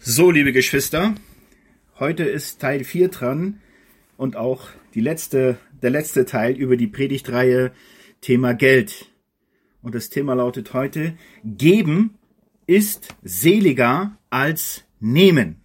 So, liebe Geschwister, heute ist Teil 4 dran und auch der letzte Teil über die Predigtreihe Thema Geld. Und das Thema lautet heute: Geben ist seliger als nehmen.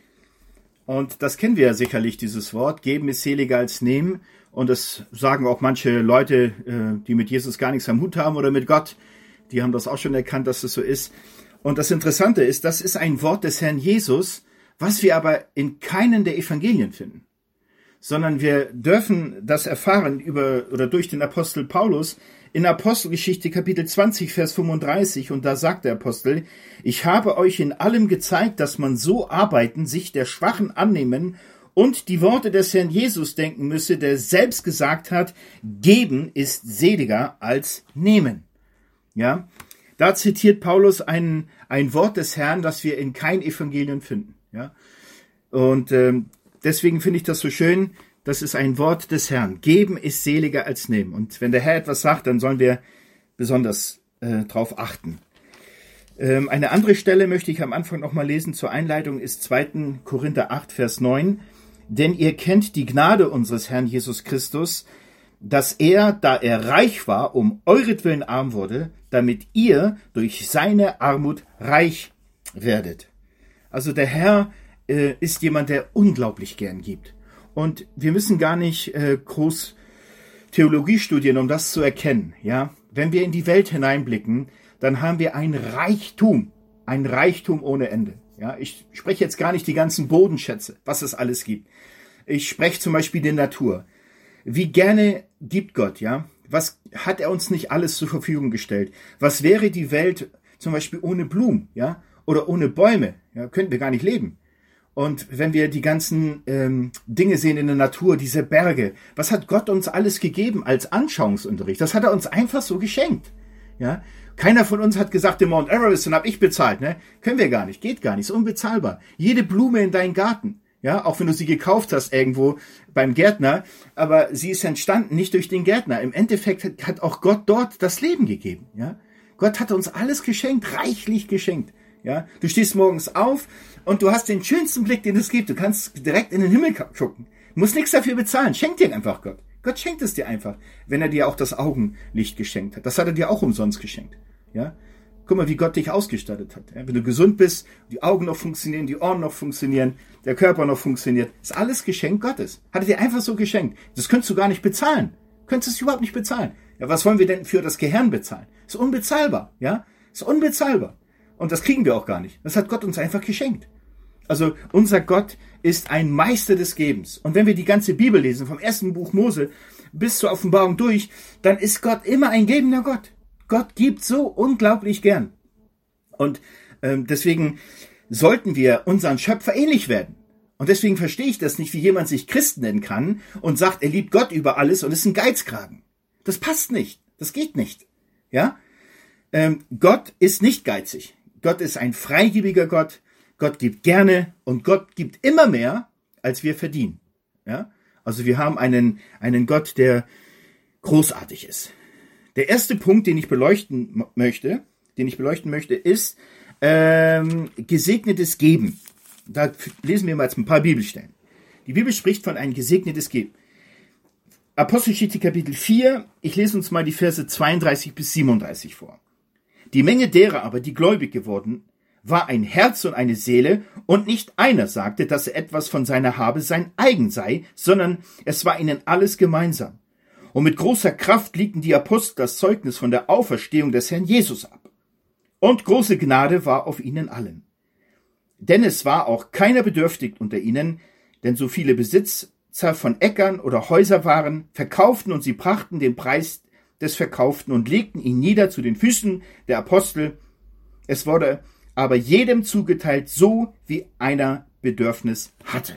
Und das kennen wir ja sicherlich, dieses Wort. Geben ist seliger als nehmen. Und das sagen auch manche Leute, die mit Jesus gar nichts am Hut haben oder mit Gott. Die haben das auch schon erkannt, dass es so ist. Und das Interessante ist, das ist ein Wort des Herrn Jesus, was wir aber in keinem der Evangelien finden. Sondern wir dürfen das erfahren durch den Apostel Paulus in Apostelgeschichte Kapitel 20, Vers 35. Und da sagt der Apostel: Ich habe euch in allem gezeigt, dass man so arbeiten, sich der Schwachen annehmen und die Worte des Herrn Jesus denken müsse, der selbst gesagt hat, geben ist seliger als nehmen. Ja, da zitiert Paulus ein Wort des Herrn, das wir in kein Evangelium finden. Ja, und deswegen finde ich das so schön. Das ist ein Wort des Herrn. Geben ist seliger als nehmen. Und wenn der Herr etwas sagt, dann sollen wir besonders drauf achten. Eine andere Stelle möchte ich am Anfang noch mal lesen zur Einleitung, ist 2. Korinther 8, Vers 9. Denn ihr kennt die Gnade unseres Herrn Jesus Christus, dass er, da er reich war, um euretwillen arm wurde, damit ihr durch seine Armut reich werdet. Also der Herr ist jemand, der unglaublich gern gibt. Und wir müssen gar nicht groß Theologie studieren, um das zu erkennen. Ja? Wenn wir in die Welt hineinblicken, dann haben wir ein Reichtum ohne Ende. Ja? Ich spreche jetzt gar nicht die ganzen Bodenschätze, was es alles gibt. Ich spreche zum Beispiel die Natur. Wie gerne gibt Gott, ja? Was hat er uns nicht alles zur Verfügung gestellt? Was wäre die Welt zum Beispiel ohne Blumen, ja? Oder ohne Bäume? Ja, könnten wir gar nicht leben. Und wenn wir die ganzen Dinge sehen in der Natur, diese Berge, was hat Gott uns alles gegeben als Anschauungsunterricht? Das hat er uns einfach so geschenkt. Ja? Keiner von uns hat gesagt, den Mount Everest, den habe ich bezahlt. Ne? Können wir gar nicht, geht gar nicht, ist unbezahlbar. Jede Blume in deinem Garten, ja, auch wenn du sie gekauft hast irgendwo beim Gärtner, aber sie ist entstanden nicht durch den Gärtner. Im Endeffekt hat auch Gott dort das Leben gegeben. Ja? Gott hat uns alles geschenkt, reichlich geschenkt. Ja? Du stehst morgens auf und du hast den schönsten Blick, den es gibt. Du kannst direkt in den Himmel gucken. Du musst nichts dafür bezahlen. Schenkt dir einfach Gott. Gott schenkt es dir einfach, wenn er dir auch das Augenlicht geschenkt hat. Das hat er dir auch umsonst geschenkt. Ja? Guck mal, wie Gott dich ausgestattet hat. Ja? Wenn du gesund bist, die Augen noch funktionieren, die Ohren noch funktionieren, der Körper noch funktioniert, ist alles Geschenk Gottes. Hat er dir einfach so geschenkt. Das könntest du gar nicht bezahlen. Könntest es überhaupt nicht bezahlen. Ja, was wollen wir denn für das Gehirn bezahlen? Ist unbezahlbar. Ja? Ist unbezahlbar. Und das kriegen wir auch gar nicht. Das hat Gott uns einfach geschenkt. Also unser Gott ist ein Meister des Gebens. Und wenn wir die ganze Bibel lesen, vom ersten Buch Mose bis zur Offenbarung durch, dann ist Gott immer ein gebender Gott. Gott gibt so unglaublich gern. Und deswegen sollten wir unseren Schöpfer ähnlich werden. Und deswegen verstehe ich das nicht, wie jemand sich Christ nennen kann und sagt, er liebt Gott über alles und ist ein Geizkragen. Das passt nicht. Das geht nicht. Ja? Gott ist nicht geizig. Gott ist ein freigebiger Gott. Gott gibt gerne und Gott gibt immer mehr, als wir verdienen. Ja? Also wir haben einen Gott, der großartig ist. Der erste Punkt, den ich beleuchten möchte, ist gesegnetes Geben. Da lesen wir mal jetzt ein paar Bibelstellen. Die Bibel spricht von ein gesegnetes Geben. Apostelgeschichte Kapitel 4, ich lese uns mal die Verse 32 bis 37 vor. Die Menge derer aber, die gläubig geworden, war ein Herz und eine Seele, und nicht einer sagte, dass er etwas von seiner Habe sein eigen sei, sondern es war ihnen alles gemeinsam. Und mit großer Kraft legten die Apostel das Zeugnis von der Auferstehung des Herrn Jesus ab. Und große Gnade war auf ihnen allen. Denn es war auch keiner bedürftig unter ihnen, denn so viele Besitzer von Äckern oder Häuser waren, verkauften und sie brachten den Preis des Verkauften und legten ihn nieder zu den Füßen der Apostel. Es wurde aber jedem zugeteilt, so wie einer Bedürfnis hatte.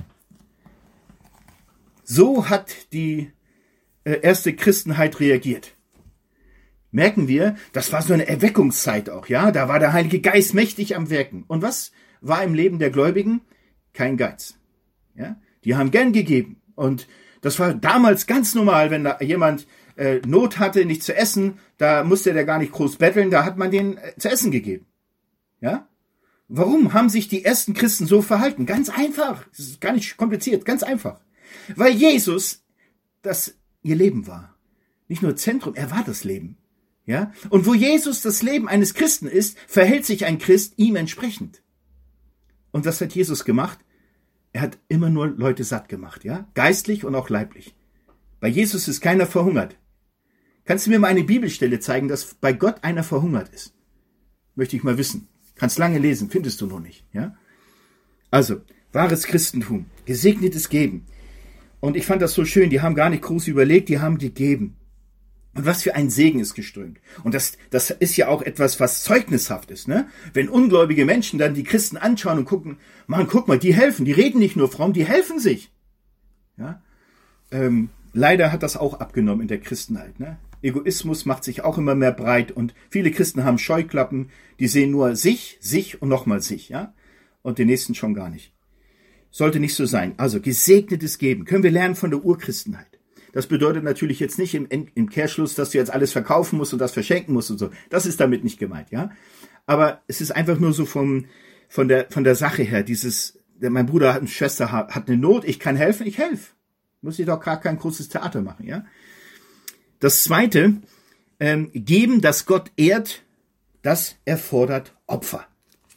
So hat die erste Christenheit reagiert. Merken wir, das war so eine Erweckungszeit auch, ja? Da war der Heilige Geist mächtig am Wirken. Und was war im Leben der Gläubigen? Kein Geiz. Ja? Die haben gern gegeben. Und das war damals ganz normal, wenn da jemand Not hatte, nichts zu essen, da musste der gar nicht groß betteln, da hat man denen zu essen gegeben. Ja? Warum haben sich die ersten Christen so verhalten? Ganz einfach. Das ist gar nicht kompliziert, ganz einfach. Weil Jesus das ihr Leben war. Nicht nur Zentrum, er war das Leben. Ja? Und wo Jesus das Leben eines Christen ist, verhält sich ein Christ ihm entsprechend. Und was hat Jesus gemacht? Er hat immer nur Leute satt gemacht, ja? Geistlich und auch leiblich. Bei Jesus ist keiner verhungert. Kannst du mir mal eine Bibelstelle zeigen, dass bei Gott einer verhungert ist? Möchte ich mal wissen. Kannst lange lesen, findest du noch nicht, ja? Also, wahres Christentum, gesegnetes Geben. Und ich fand das so schön, die haben gar nicht groß überlegt, die haben gegeben. Und was für ein Segen ist geströmt. Und das ist ja auch etwas, was zeugnishaft ist, ne? Wenn ungläubige Menschen dann die Christen anschauen und gucken, Mann, guck mal, die helfen, die reden nicht nur fromm, die helfen sich. Ja? Leider hat das auch abgenommen in der Christenheit, ne? Egoismus macht sich auch immer mehr breit und viele Christen haben Scheuklappen, die sehen nur sich und nochmal sich, ja? Und den nächsten schon gar nicht. Sollte nicht so sein. Also, gesegnetes Geben. Können wir lernen von der Urchristenheit. Das bedeutet natürlich jetzt nicht im Kehrschluss, dass du jetzt alles verkaufen musst und das verschenken musst und so. Das ist damit nicht gemeint, ja. Aber es ist einfach nur so von der Sache her, mein Bruder hat eine Schwester, hat eine Not, ich kann helfen, ich helfe. Muss ich doch gar kein großes Theater machen, ja. Das Zweite, geben, das Gott ehrt, das erfordert Opfer.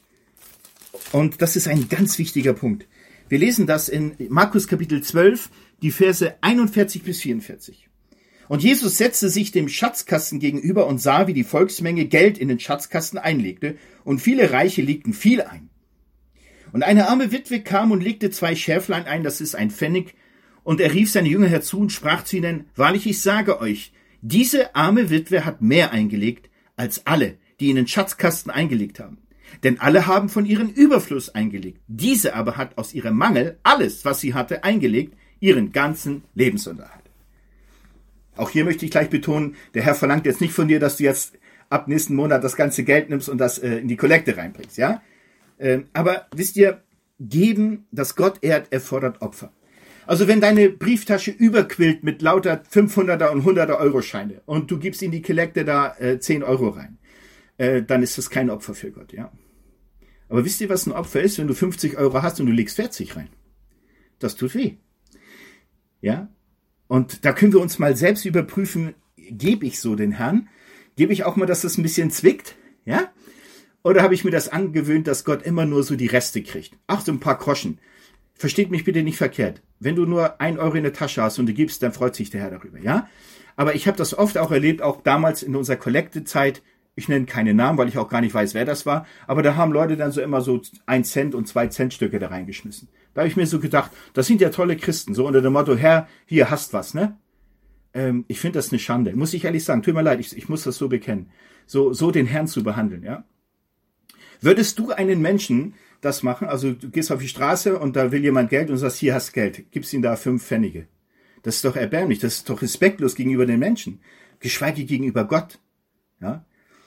Und das ist ein ganz wichtiger Punkt. Wir lesen das in Markus Kapitel 12, die Verse 41 bis 44. Und Jesus setzte sich dem Schatzkasten gegenüber und sah, wie die Volksmenge Geld in den Schatzkasten einlegte, und viele Reiche legten viel ein. Und eine arme Witwe kam und legte 2 Schäflein ein, das ist ein Pfennig, und er rief seine Jünger herzu und sprach zu ihnen, wahrlich, ich sage euch, diese arme Witwe hat mehr eingelegt als alle, die in den Schatzkasten eingelegt haben. Denn alle haben von ihrem Überfluss eingelegt. Diese aber hat aus ihrem Mangel alles, was sie hatte, eingelegt, ihren ganzen Lebensunterhalt. Auch hier möchte ich gleich betonen, der Herr verlangt jetzt nicht von dir, dass du jetzt ab nächsten Monat das ganze Geld nimmst und das in die Kollekte reinbringst, ja? Aber wisst ihr, geben, das Gott ehrt, erfordert Opfer. Also wenn deine Brieftasche überquillt mit lauter 500er und 100er Euroscheine und du gibst in die Kollekte da 10 Euro rein, dann ist das kein Opfer für Gott, ja. Aber wisst ihr, was ein Opfer ist, wenn du 50 Euro hast und du legst 40 rein? Das tut weh. Ja? Und da können wir uns mal selbst überprüfen, gebe ich so den Herrn? Gebe ich auch mal, dass das ein bisschen zwickt? Ja? Oder habe ich mir das angewöhnt, dass Gott immer nur so die Reste kriegt? Ach, so ein paar Groschen. Versteht mich bitte nicht verkehrt. Wenn du nur 1 Euro in der Tasche hast und du gibst, dann freut sich der Herr darüber, ja? Aber ich habe das oft auch erlebt, auch damals in unserer Kollektezeit. Ich nenne keine Namen, weil ich auch gar nicht weiß, wer das war. Aber da haben Leute dann so immer so 1 Cent und 2 Cent Stücke da reingeschmissen. Da habe ich mir so gedacht, das sind ja tolle Christen. So unter dem Motto, Herr, hier, hast was, ne? Ich finde das eine Schande. Muss ich ehrlich sagen, tut mir leid, ich muss das so bekennen. So den Herrn zu behandeln, ja? Würdest du einen Menschen das machen? Also du gehst auf die Straße und da will jemand Geld und sagst, hier hast Geld. Gibst ihm da 5 Pfennige. Das ist doch erbärmlich. Das ist doch respektlos gegenüber den Menschen. Geschweige gegenüber Gott. Ja?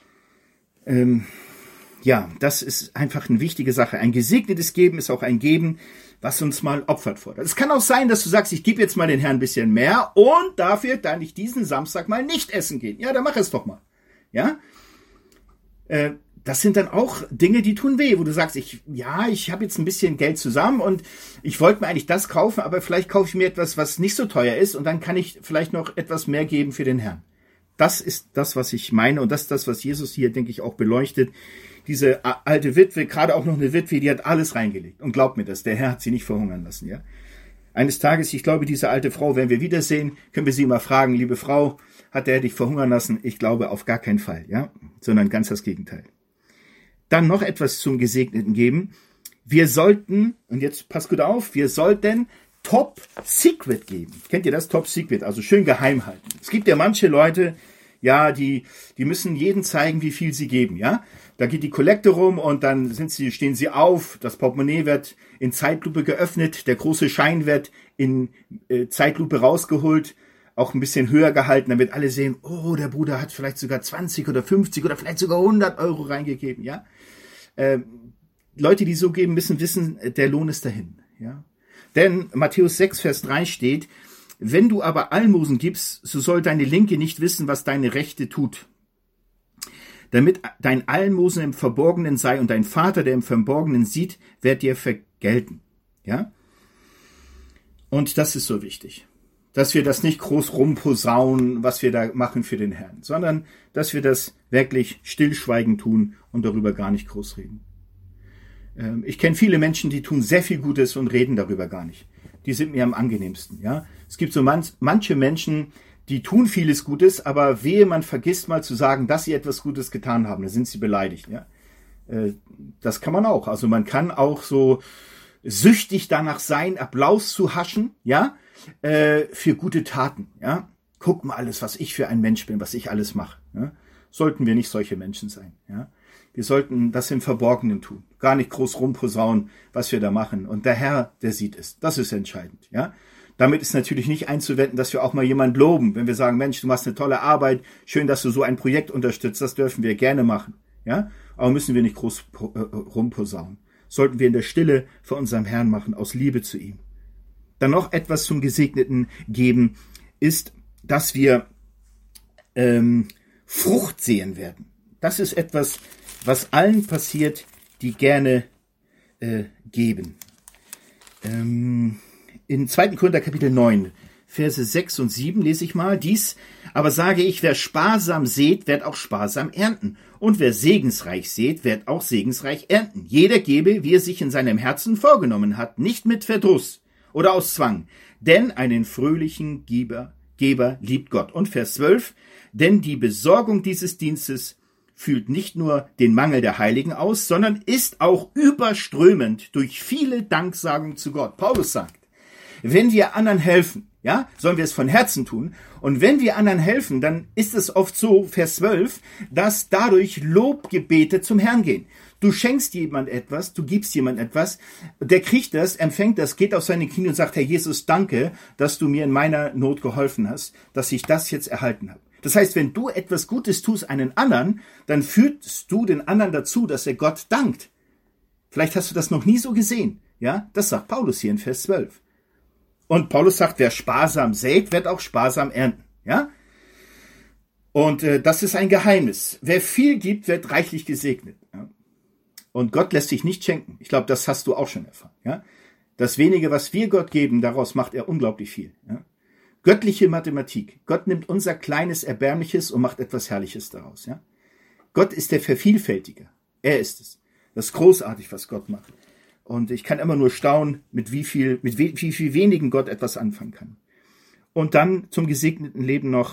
Ja, das ist einfach eine wichtige Sache. Ein gesegnetes Geben ist auch ein Geben, was uns mal opfert fordert. Es kann auch sein, dass du sagst, ich gebe jetzt mal den Herrn ein bisschen mehr und dafür kann ich diesen Samstag mal nicht essen gehen. Ja, dann mach es doch mal. Ja, das sind dann auch Dinge, die tun weh, wo du sagst, ich habe jetzt ein bisschen Geld zusammen und ich wollte mir eigentlich das kaufen, aber vielleicht kaufe ich mir etwas, was nicht so teuer ist und dann kann ich vielleicht noch etwas mehr geben für den Herrn. Das ist das, was ich meine und das ist das, was Jesus hier, denke ich, auch beleuchtet. Diese alte Witwe, gerade auch noch eine Witwe, die hat alles reingelegt. Und glaubt mir das, der Herr hat sie nicht verhungern lassen, ja. Eines Tages, ich glaube, diese alte Frau, wenn wir wiedersehen, können wir sie mal fragen, liebe Frau, hat der dich verhungern lassen? Ich glaube, auf gar keinen Fall, ja, sondern ganz das Gegenteil. Dann noch etwas zum Gesegneten geben. Wir sollten, und jetzt passt gut auf, wir sollten Top Secret geben. Kennt ihr das? Top Secret, also schön geheim halten. Es gibt ja manche Leute, ja, die müssen jedem zeigen, wie viel sie geben, ja. Da geht die Kollekte rum und dann stehen sie auf, das Portemonnaie wird in Zeitlupe geöffnet, der große Schein wird in Zeitlupe rausgeholt, auch ein bisschen höher gehalten, damit alle sehen, oh, der Bruder hat vielleicht sogar 20 oder 50 oder vielleicht sogar 100 Euro reingegeben, ja. Leute, die so geben, müssen wissen, der Lohn ist dahin, ja. Denn Matthäus 6, Vers 3 steht, wenn du aber Almosen gibst, so soll deine Linke nicht wissen, was deine Rechte tut. damit dein Almosen im Verborgenen sei und dein Vater, der im Verborgenen sieht, wird dir vergelten. Ja? Und das ist so wichtig, dass wir das nicht groß rumposaunen, was wir da machen für den Herrn, sondern dass wir das wirklich stillschweigend tun und darüber gar nicht groß reden. Ich kenne viele Menschen, die tun sehr viel Gutes und reden darüber gar nicht. Die sind mir am angenehmsten. Ja? Es gibt so manche Menschen, die tun vieles Gutes, aber wehe, man vergisst mal zu sagen, dass sie etwas Gutes getan haben. Da sind sie beleidigt. Ja? Das kann man auch. Also man kann auch so süchtig danach sein, Applaus zu haschen, ja, für gute Taten. Ja? Guck mal alles, was ich für ein Mensch bin, was ich alles mache. Ja? Sollten wir nicht solche Menschen sein. Ja? Wir sollten das im Verborgenen tun. Gar nicht groß rumposaunen, was wir da machen. Und der Herr, der sieht es. Das ist entscheidend. Ja? Damit ist natürlich nicht einzuwenden, dass wir auch mal jemand loben. Wenn wir sagen, Mensch, du machst eine tolle Arbeit. Schön, dass du so ein Projekt unterstützt. Das dürfen wir gerne machen. Ja? Aber müssen wir nicht groß rumposaunen. Sollten wir in der Stille vor unserem Herrn machen, aus Liebe zu ihm. Dann noch etwas zum Gesegneten geben, ist, dass wir Frucht sehen werden. Das ist etwas, was allen passiert, die gerne geben. In 2. Korinther Kapitel 9, Verse 6 und 7 lese ich mal. Dies aber sage ich, wer sparsam sät, wird auch sparsam ernten. Und wer segensreich sät, wird auch segensreich ernten. Jeder gebe, wie er sich in seinem Herzen vorgenommen hat, nicht mit Verdruss oder aus Zwang. Denn einen fröhlichen Geber liebt Gott. Und Vers 12, denn die Besorgung dieses Dienstes fühlt nicht nur den Mangel der Heiligen aus, sondern ist auch überströmend durch viele Danksagungen zu Gott. Paulus sagt, wenn wir anderen helfen, ja, sollen wir es von Herzen tun. Und wenn wir anderen helfen, dann ist es oft so, Vers 12, dass dadurch Lobgebete zum Herrn gehen. Du schenkst jemand etwas, du gibst jemand etwas, der kriegt das, empfängt das, geht auf seine Knie und sagt, Herr Jesus, danke, dass du mir in meiner Not geholfen hast, dass ich das jetzt erhalten habe. Das heißt, wenn du etwas Gutes tust einen anderen, dann führst du den anderen dazu, dass er Gott dankt. Vielleicht hast du das noch nie so gesehen. Ja, das sagt Paulus hier in Vers 12. Und Paulus sagt, wer sparsam sät, wird auch sparsam ernten. Ja? Und das ist ein Geheimnis. Wer viel gibt, wird reichlich gesegnet. Ja? Und Gott lässt sich nicht schenken. Ich glaube, das hast du auch schon erfahren. Ja? Das wenige, was wir Gott geben, daraus macht er unglaublich viel. Ja? Göttliche Mathematik. Gott nimmt unser kleines Erbärmliches und macht etwas Herrliches daraus. Ja? Gott ist der Vervielfältiger. Er ist es. Das ist großartig, was Gott macht. Und ich kann immer nur staunen, mit wie viel wenigen Gott etwas anfangen kann. Und dann zum gesegneten Leben noch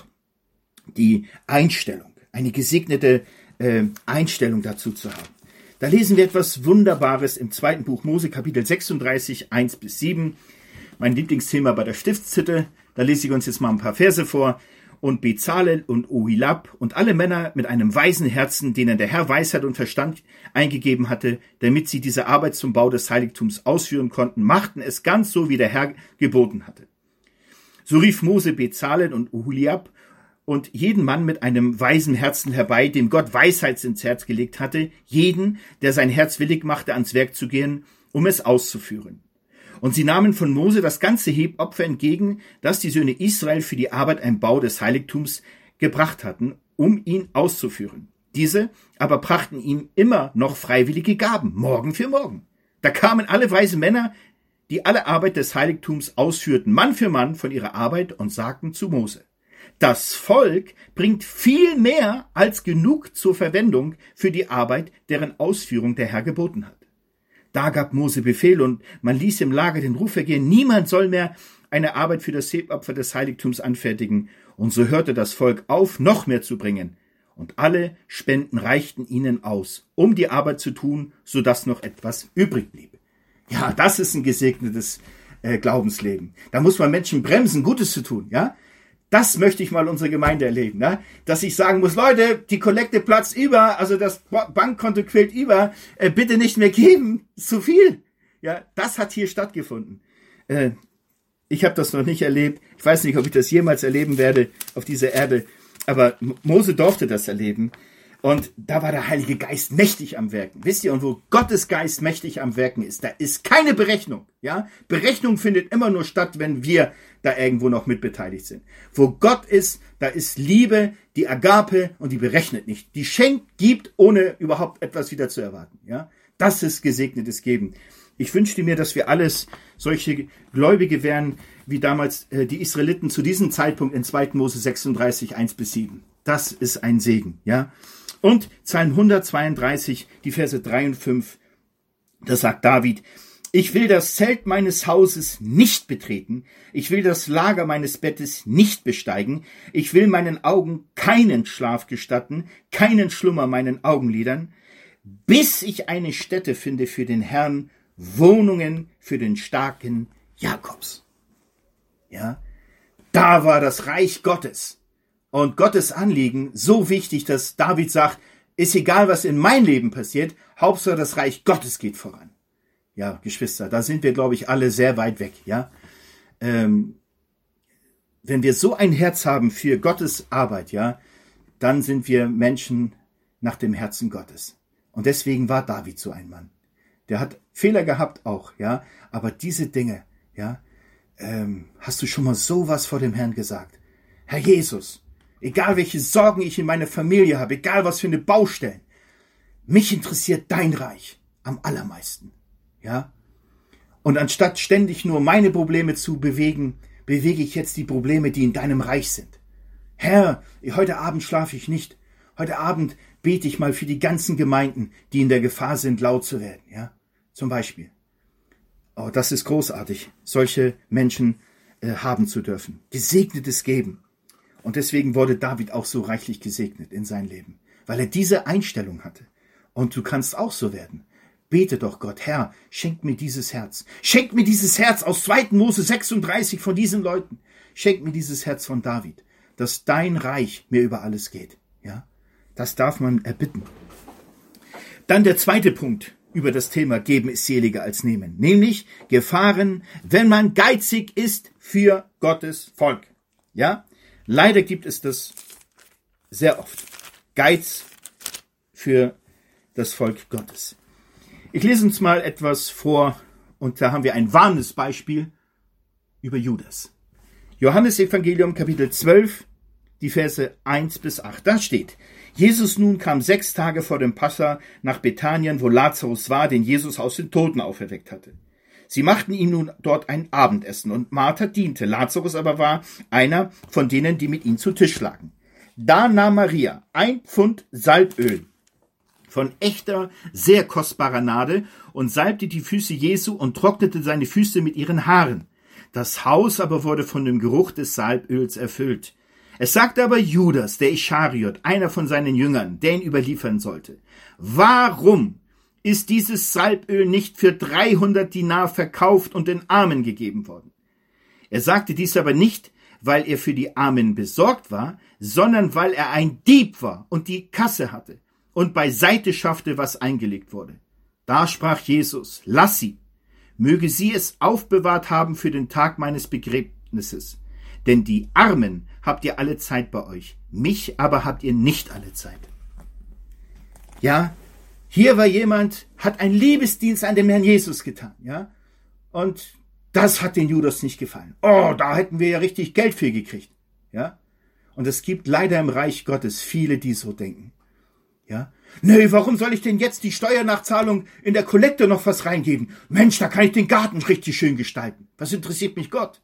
die Einstellung. Eine gesegnete Einstellung dazu zu haben. Da lesen wir etwas Wunderbares im 2. Buch Mose, Kapitel 36, 1-7. Mein Lieblingsthema bei der Stiftshütte. Da lese ich uns jetzt mal ein paar Verse vor. Und Bezalel und Oholiab und alle Männer mit einem weisen Herzen, denen der Herr Weisheit und Verstand eingegeben hatte, damit sie diese Arbeit zum Bau des Heiligtums ausführen konnten, machten es ganz so, wie der Herr geboten hatte. So rief Mose Bezalel und Oholiab und jeden Mann mit einem weisen Herzen herbei, dem Gott Weisheit ins Herz gelegt hatte, jeden, der sein Herz willig machte, ans Werk zu gehen, um es auszuführen. Und sie nahmen von Mose das ganze Hebopfer entgegen, das die Söhne Israel für die Arbeit am Bau des Heiligtums gebracht hatten, um ihn auszuführen. Diese aber brachten ihm immer noch freiwillige Gaben, Morgen für Morgen. Da kamen alle weisen Männer, die alle Arbeit des Heiligtums ausführten, Mann für Mann von ihrer Arbeit und sagten zu Mose: Das Volk bringt viel mehr als genug zur Verwendung für die Arbeit, deren Ausführung der Herr geboten hat. Da gab Mose Befehl und man ließ im Lager den Ruf ergehen, niemand soll mehr eine Arbeit für das Hebopfer des Heiligtums anfertigen. Und so hörte das Volk auf, noch mehr zu bringen. Und alle Spenden reichten ihnen aus, um die Arbeit zu tun, sodass noch etwas übrig blieb. Ja, das ist ein gesegnetes Glaubensleben. Da muss man Menschen bremsen, Gutes zu tun, ja? Das möchte ich mal unsere Gemeinde erleben, ne? Dass ich sagen muss, Leute, die Kollekte platzt über, also das Bankkonto quillt über, bitte nicht mehr geben, ist zu viel. Ja, das hat hier stattgefunden. Ich habe das noch nicht erlebt. Ich weiß nicht, ob ich das jemals erleben werde auf dieser Erde, aber Mose durfte das erleben. Und da war der Heilige Geist mächtig am Wirken. Wisst ihr, und wo Gottes Geist mächtig am Wirken ist, da ist keine Berechnung. Ja? Berechnung findet immer nur statt, wenn wir da irgendwo noch mitbeteiligt sind. Wo Gott ist, da ist Liebe, die Agape, und die berechnet nicht. Die schenkt, gibt, ohne überhaupt etwas wieder zu erwarten. Ja? Das ist gesegnetes Geben. Ich wünschte mir, dass wir alles solche Gläubige wären, wie damals die Israeliten zu diesem Zeitpunkt in 2. Mose 36, 1-7. Das ist ein Segen, ja. Und Psalm 132, die Verse 3 und 5, da sagt David: Ich will das Zelt meines Hauses nicht betreten, ich will das Lager meines Bettes nicht besteigen, ich will meinen Augen keinen Schlaf gestatten, keinen Schlummer meinen Augenlidern, bis ich eine Stätte finde für den Herrn, Wohnungen für den starken Jakobs. Ja, da war das Reich Gottes. Und Gottes Anliegen so wichtig, dass David sagt, ist egal, was in meinem Leben passiert, Hauptsache das Reich Gottes geht voran. Ja, Geschwister, da sind wir, glaube ich, alle sehr weit weg. Ja, wenn wir so ein Herz haben für Gottes Arbeit, ja, dann sind wir Menschen nach dem Herzen Gottes. Und deswegen war David so ein Mann. Der hat Fehler gehabt auch, ja, aber diese Dinge, ja, hast du schon mal sowas vor dem Herrn gesagt? Herr Jesus, egal welche Sorgen ich in meiner Familie habe, egal was für eine Baustellen, mich interessiert dein Reich am allermeisten, ja. Und anstatt ständig nur meine Probleme zu bewegen, bewege ich jetzt die Probleme, die in deinem Reich sind. Herr, heute Abend schlafe ich nicht. Heute Abend bete ich mal für die ganzen Gemeinden, die in der Gefahr sind, laut zu werden, ja. Zum Beispiel. Oh, das ist großartig, solche Menschen haben zu dürfen. Gesegnetes Geben. Und deswegen wurde David auch so reichlich gesegnet in sein Leben, weil er diese Einstellung hatte. Und du kannst auch so werden. Bete doch Gott, Herr, schenk mir dieses Herz. Schenk mir dieses Herz aus 2. Mose 36 von diesen Leuten. Schenk mir dieses Herz von David, dass dein Reich mir über alles geht. Ja, das darf man erbitten. Dann der zweite Punkt über das Thema Geben ist seliger als Nehmen, nämlich Gefahren, wenn man geizig ist für Gottes Volk. Ja, leider gibt es das sehr oft. Geiz für das Volk Gottes. Ich lese uns mal etwas vor, und da haben wir ein warnendes Beispiel über Judas. Johannes Evangelium Kapitel 12, die Verse 1-8. Da steht: Jesus nun kam 6 Tage vor dem Passa nach Bethanien, wo Lazarus war, den Jesus aus den Toten auferweckt hatte. Sie machten ihm nun dort ein Abendessen, und Martha diente. Lazarus aber war einer von denen, die mit ihm zu Tisch lagen. Da nahm Maria 1 Pfund Salböl von echter, sehr kostbarer Nadel und salbte die Füße Jesu und trocknete seine Füße mit ihren Haaren. Das Haus aber wurde von dem Geruch des Salböls erfüllt. Es sagte aber Judas, der Ischariot, einer von seinen Jüngern, der ihn überliefern sollte: Warum ist dieses Salböl nicht für 300 Dinar verkauft und den Armen gegeben worden? Er sagte dies aber nicht, weil er für die Armen besorgt war, sondern weil er ein Dieb war und die Kasse hatte und beiseite schaffte, was eingelegt wurde. Da sprach Jesus: Lass sie, möge sie es aufbewahrt haben für den Tag meines Begräbnisses. Denn die Armen habt ihr alle Zeit bei euch, mich aber habt ihr nicht alle Zeit. Ja, hier war jemand, hat einen Liebesdienst an dem Herrn Jesus getan, ja, und das hat den Judas nicht gefallen. Oh, da hätten wir ja richtig Geld für gekriegt, ja. Und es gibt leider im Reich Gottes viele, die so denken, ja. Nee, warum soll ich denn jetzt die Steuernachzahlung in der Kollekte noch was reingeben? Mensch, da kann ich den Garten richtig schön gestalten. Was interessiert mich Gott?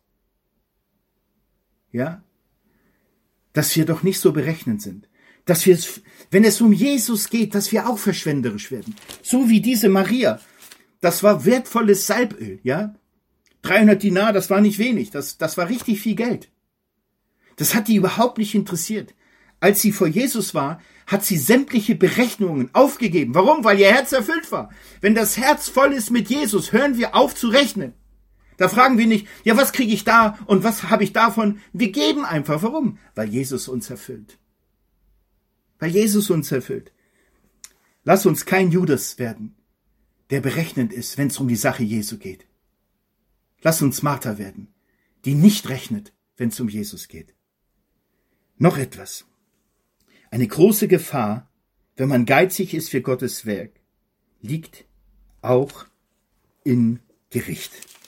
Ja, dass wir doch nicht so berechnend sind, dass wir, wenn es um Jesus geht, dass wir auch verschwenderisch werden. So wie diese Maria. Das war wertvolles Salböl, ja. 300 Dinar, das war nicht wenig, das war richtig viel Geld. Das hat die überhaupt nicht interessiert. Als sie vor Jesus war, hat sie sämtliche Berechnungen aufgegeben. Warum? Weil ihr Herz erfüllt war. Wenn das Herz voll ist mit Jesus, hören wir auf zu rechnen. Da fragen wir nicht, ja, was kriege ich da und was habe ich davon? Wir geben einfach. Warum? Weil Jesus uns erfüllt. Weil Jesus uns erfüllt. Lass uns kein Judas werden, der berechnend ist, wenn es um die Sache Jesu geht. Lass uns Martha werden, die nicht rechnet, wenn es um Jesus geht. Noch etwas. Eine große Gefahr wenn man geizig ist für Gottes Werk, liegt auch in Gericht.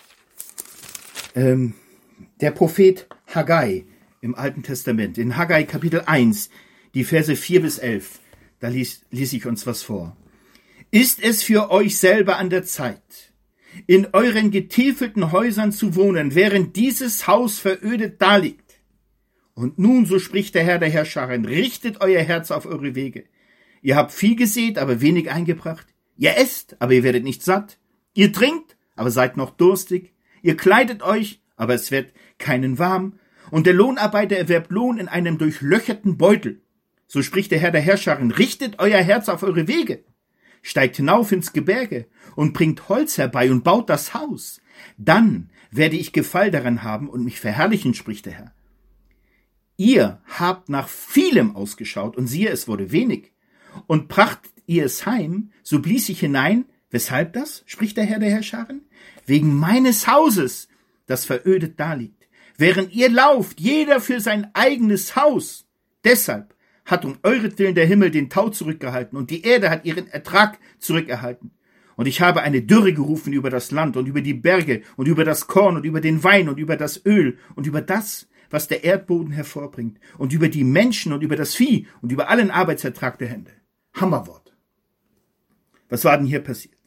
Der Prophet Haggai im Alten Testament, in Haggai Kapitel 1, die Verse 4 bis 11, da lies ich uns was vor. Ist es für euch selber an der Zeit, in euren getäfelten Häusern zu wohnen, während dieses Haus verödet daliegt? Und nun, so spricht der Herr der Herrscharen, richtet euer Herz auf eure Wege. Ihr habt viel gesät, aber wenig eingebracht. Ihr esst, aber ihr werdet nicht satt. Ihr trinkt, aber seid noch durstig. Ihr kleidet euch, aber es wird keinen warm. Und der Lohnarbeiter erwerbt Lohn in einem durchlöcherten Beutel. So spricht der Herr der Herrscharen, richtet euer Herz auf eure Wege. Steigt hinauf ins Gebirge und bringt Holz herbei und baut das Haus. Dann werde ich Gefall daran haben und mich verherrlichen, spricht der Herr. Ihr habt nach vielem ausgeschaut, und siehe, es wurde wenig. Und brachtet ihr es heim, so blies ich hinein. Weshalb das, spricht der Herr der Herrscharen? Wegen meines Hauses, das verödet daliegt. Während ihr lauft, jeder für sein eigenes Haus. Deshalb hat um euretwillen der Himmel den Tau zurückgehalten und die Erde hat ihren Ertrag zurückerhalten. Und ich habe eine Dürre gerufen über das Land und über die Berge und über das Korn und über den Wein und über das Öl und über das, was der Erdboden hervorbringt und über die Menschen und über das Vieh und über allen Arbeitsertrag der Hände. Hammerwort. Was war denn hier passiert?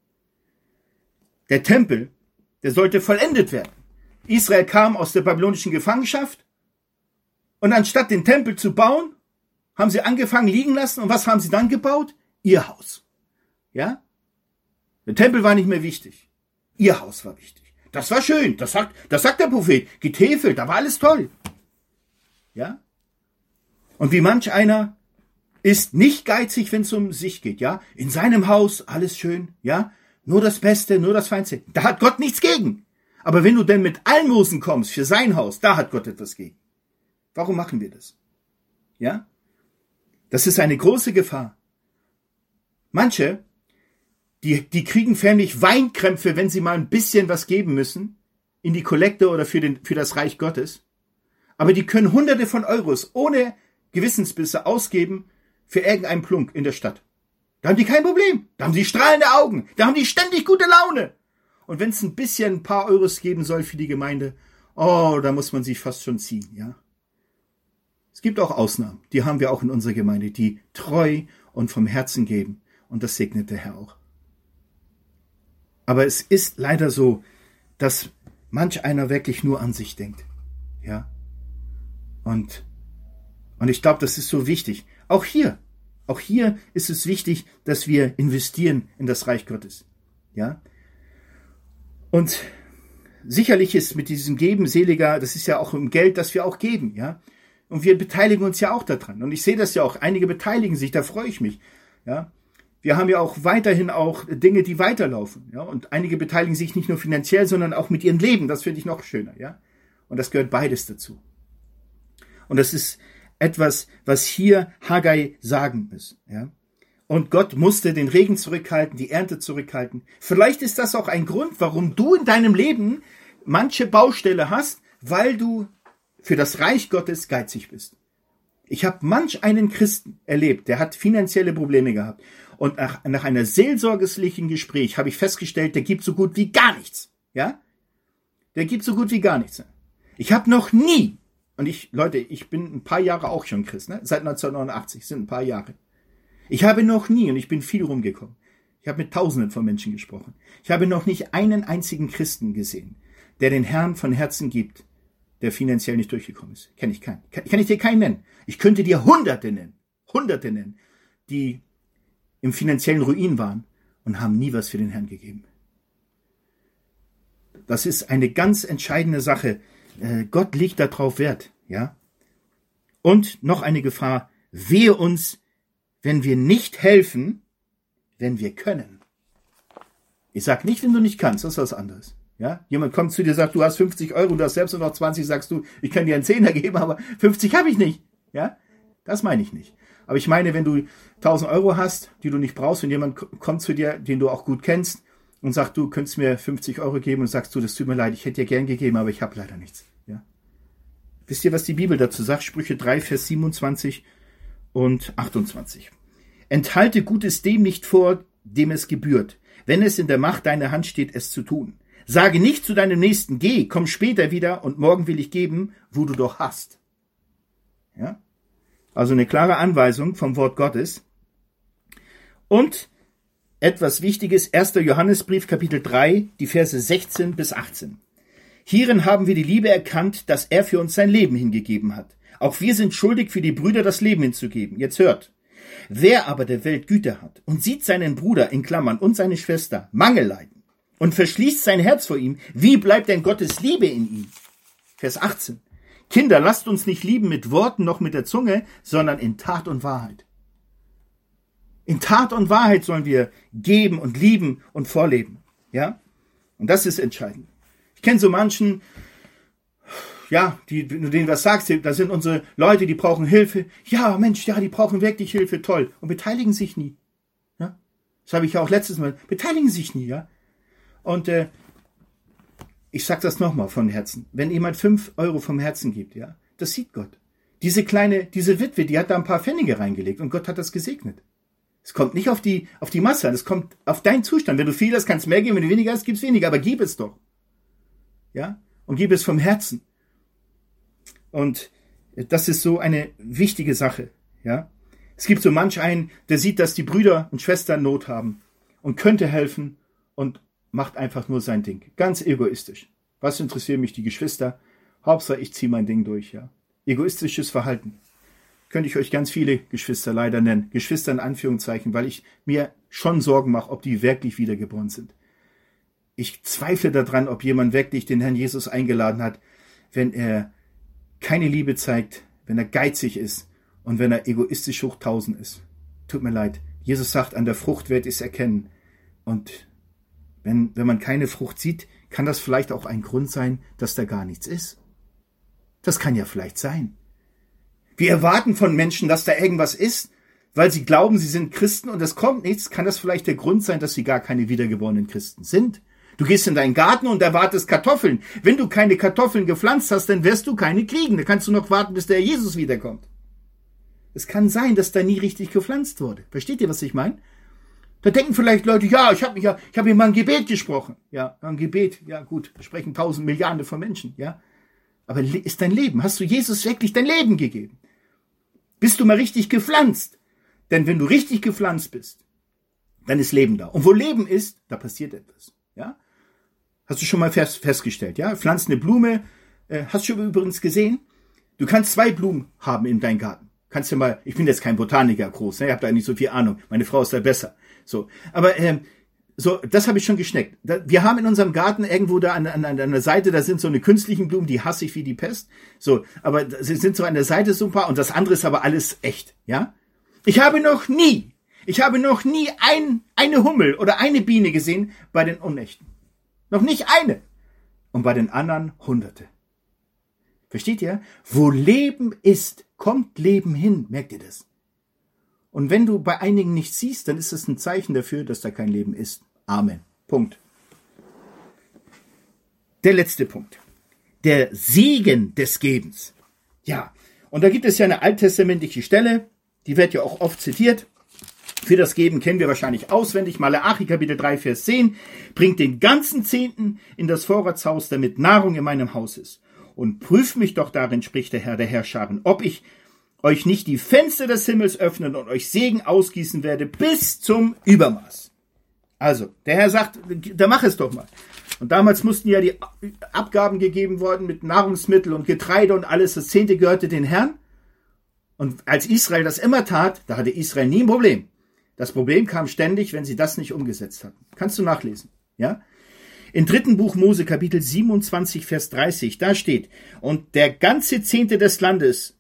Der Tempel, der sollte vollendet werden. Israel kam aus der babylonischen Gefangenschaft und anstatt den Tempel zu bauen, haben sie angefangen liegen lassen. Und was haben sie dann gebaut? Ihr Haus. Ja? Der Tempel war nicht mehr wichtig. Ihr Haus war wichtig. Das war schön. Das sagt der Prophet. Getäfelt, da war alles toll. Ja? Und wie manch einer ist nicht geizig, wenn es um sich geht. Ja? In seinem Haus alles schön. Ja? Nur das Beste, nur das Feinste. Da hat Gott nichts gegen. Aber wenn du denn mit Almosen kommst für sein Haus, da hat Gott etwas gegen. Warum machen wir das? Ja? Das ist eine große Gefahr. Manche, die kriegen förmlich Weinkrämpfe, wenn sie mal ein bisschen was geben müssen, in die Kollekte oder für das Reich Gottes. Aber die können Hunderte von Euros ohne Gewissensbisse ausgeben für irgendeinen Plunk in der Stadt. Da haben die kein Problem. Da haben sie strahlende Augen. Da haben die ständig gute Laune. Und wenn es ein paar Euros geben soll für die Gemeinde, da muss man sich fast schon ziehen, ja. Es gibt auch Ausnahmen, die haben wir auch in unserer Gemeinde, die treu und vom Herzen geben. Und das segnet der Herr auch. Aber es ist leider so, dass manch einer wirklich nur an sich denkt. Ja. Und ich glaube, das ist so wichtig. Auch hier ist es wichtig, dass wir investieren in das Reich Gottes. Ja. Und sicherlich ist mit diesem Geben seliger, das ist ja auch im Geld, das wir auch geben, ja. Und wir beteiligen uns ja auch daran. Und ich sehe das ja auch. Einige beteiligen sich, da freue ich mich. Ja. Wir haben ja auch weiterhin auch Dinge, die weiterlaufen. Ja. Und einige beteiligen sich nicht nur finanziell, sondern auch mit ihrem Leben. Das finde ich noch schöner. Ja. Und das gehört beides dazu. Und das ist etwas, was hier Haggai sagen muss. Ja. Und Gott musste den Regen zurückhalten, die Ernte zurückhalten. Vielleicht ist das auch ein Grund, warum du in deinem Leben manche Baustelle hast, weil du für das Reich Gottes geizig bist. Ich habe manch einen Christen erlebt, der hat finanzielle Probleme gehabt. Und nach einer seelsorgerlichen Gespräch habe ich festgestellt, der gibt so gut wie gar nichts. Ja? Der gibt so gut wie gar nichts. Ich habe noch nie, und ich bin ein paar Jahre auch schon Christ, ne? Seit 1989, sind ein paar Jahre. Ich habe noch nie, und ich bin viel rumgekommen, ich habe mit Tausenden von Menschen gesprochen, ich habe noch nicht einen einzigen Christen gesehen, der den Herrn von Herzen gibt, der finanziell nicht durchgekommen ist. Kenne ich keinen. Kann ich dir keinen nennen. Ich könnte dir Hunderte nennen, die im finanziellen Ruin waren und haben nie was für den Herrn gegeben. Das ist eine ganz entscheidende Sache. Gott legt darauf Wert. Ja? Und noch eine Gefahr. Wehe uns, wenn wir nicht helfen, wenn wir können. Ich sage nicht, wenn du nicht kannst, das ist was anderes. Ja? Jemand kommt zu dir, sagt, du hast 50 Euro, du hast selbst nur noch 20, sagst du, ich kann dir einen Zehner geben, aber 50 habe ich nicht. Ja? Das meine ich nicht. Aber ich meine, wenn du 1000 Euro hast, die du nicht brauchst, und jemand kommt zu dir, den du auch gut kennst, und sagt, du könntest mir 50 Euro geben, und sagst du, das tut mir leid, ich hätte dir gern gegeben, aber ich habe leider nichts. Ja? Wisst ihr, was die Bibel dazu sagt? Sprüche 3, Vers 27 und 28. Enthalte Gutes dem nicht vor, dem es gebührt, wenn es in der Macht deiner Hand steht, es zu tun. Sage nicht zu deinem Nächsten, geh, komm später wieder und morgen will ich geben, wo du doch hast. Ja? Also eine klare Anweisung vom Wort Gottes. Und etwas Wichtiges, 1. Johannesbrief, Kapitel 3, die Verse 16 bis 18. Hierin haben wir die Liebe erkannt, dass er für uns sein Leben hingegeben hat. Auch wir sind schuldig, für die Brüder das Leben hinzugeben. Jetzt hört. Wer aber der Welt Güte hat und sieht seinen Bruder in Klammern und seine Schwester Mangel leiden und verschließt sein Herz vor ihm, wie bleibt denn Gottes Liebe in ihm? Vers 18. Kinder, lasst uns nicht lieben mit Worten noch mit der Zunge, sondern in Tat und Wahrheit. In Tat und Wahrheit sollen wir geben und lieben und vorleben. Ja? Und das ist entscheidend. Ich kenne so manchen, ja, wenn du denen was sagst, da sind unsere Leute, die brauchen Hilfe. Ja, Mensch, ja, die brauchen wirklich Hilfe, toll. Und beteiligen sich nie. Ja? Das habe ich ja auch letztes Mal. Beteiligen sich nie, ja. Und ich sage das nochmal von Herzen. Wenn jemand 5 Euro vom Herzen gibt, ja, das sieht Gott. Diese Witwe, die hat da ein paar Pfennige reingelegt und Gott hat das gesegnet. Es kommt nicht auf die Masse an, es kommt auf deinen Zustand. Wenn du viel hast, kannst du mehr geben, wenn du weniger hast, gibst weniger, aber gib es doch. Ja? Und gib es vom Herzen. Und das ist so eine wichtige Sache. Ja? Es gibt so manch einen, der sieht, dass die Brüder und Schwestern Not haben und könnte helfen und macht einfach nur sein Ding. Ganz egoistisch. Was interessieren mich die Geschwister? Hauptsache, ich ziehe mein Ding durch. Ja? Egoistisches Verhalten. Könnte ich euch ganz viele Geschwister leider nennen. Geschwister in Anführungszeichen, weil ich mir schon Sorgen mache, ob die wirklich wiedergeboren sind. Ich zweifle daran, ob jemand wirklich den Herrn Jesus eingeladen hat, wenn er keine Liebe zeigt, wenn er geizig ist und wenn er egoistisch hoch 1000 ist. Tut mir leid. Jesus sagt, an der Frucht werdet ihr es erkennen. Und wenn man keine Frucht sieht, kann das vielleicht auch ein Grund sein, dass da gar nichts ist. Das kann ja vielleicht sein. Wir erwarten von Menschen, dass da irgendwas ist, weil sie glauben, sie sind Christen und es kommt nichts. Kann das vielleicht der Grund sein, dass sie gar keine wiedergeborenen Christen sind? Du gehst in deinen Garten und erwartest Kartoffeln. Wenn du keine Kartoffeln gepflanzt hast, dann wirst du keine kriegen. Da kannst du noch warten, bis der Jesus wiederkommt. Es kann sein, dass da nie richtig gepflanzt wurde. Versteht ihr, was ich meine? Da denken vielleicht Leute, ja, ich habe hier mal ein Gebet gesprochen. Ja, ein Gebet, ja gut, da sprechen 1000 Milliarden von Menschen, ja. Aber ist dein Leben, hast du Jesus wirklich dein Leben gegeben? Bist du mal richtig gepflanzt? Denn wenn du richtig gepflanzt bist, dann ist Leben da. Und wo Leben ist, da passiert etwas, ja. Hast du schon mal festgestellt, ja? Pflanzt eine Blume, hast du schon übrigens gesehen? Du kannst 2 Blumen haben in deinem Garten. Kannst du mal, ich bin jetzt kein Botaniker groß, ne? Ich habe da nicht so viel Ahnung. Meine Frau ist da besser. So, aber so, das habe ich schon geschneckt. Wir haben in unserem Garten irgendwo da an der Seite, da sind so eine künstlichen Blumen, die hasse ich wie die Pest. So, aber sie sind so an der Seite so ein paar und das andere ist aber alles echt, ja? Ich habe noch nie eine Hummel oder eine Biene gesehen bei den Unechten. Noch nicht eine. Und bei den anderen Hunderte. Versteht ihr? Wo Leben ist, kommt Leben hin. Merkt ihr das? Und wenn du bei einigen nichts siehst, dann ist das ein Zeichen dafür, dass da kein Leben ist. Amen. Punkt. Der letzte Punkt. Der Segen des Gebens. Ja, und da gibt es ja eine alttestamentliche Stelle, die wird ja auch oft zitiert. Für das Geben kennen wir wahrscheinlich auswendig. Malachi Kapitel 3, Vers 10. Bringt den ganzen Zehnten in das Vorratshaus, damit Nahrung in meinem Haus ist. Und prüft mich doch darin, spricht der Herr der Herrscharen, ob ich euch nicht die Fenster des Himmels öffnen und euch Segen ausgießen werde bis zum Übermaß. Also, der Herr sagt, da mach es doch mal. Und damals mussten ja die Abgaben gegeben worden mit Nahrungsmittel und Getreide und alles. Das Zehnte gehörte den Herrn. Und als Israel das immer tat, da hatte Israel nie ein Problem. Das Problem kam ständig, wenn sie das nicht umgesetzt hatten. Kannst du nachlesen, ja? Im 3. Buch Mose, Kapitel 27, Vers 30, da steht, und der ganze Zehnte des Landes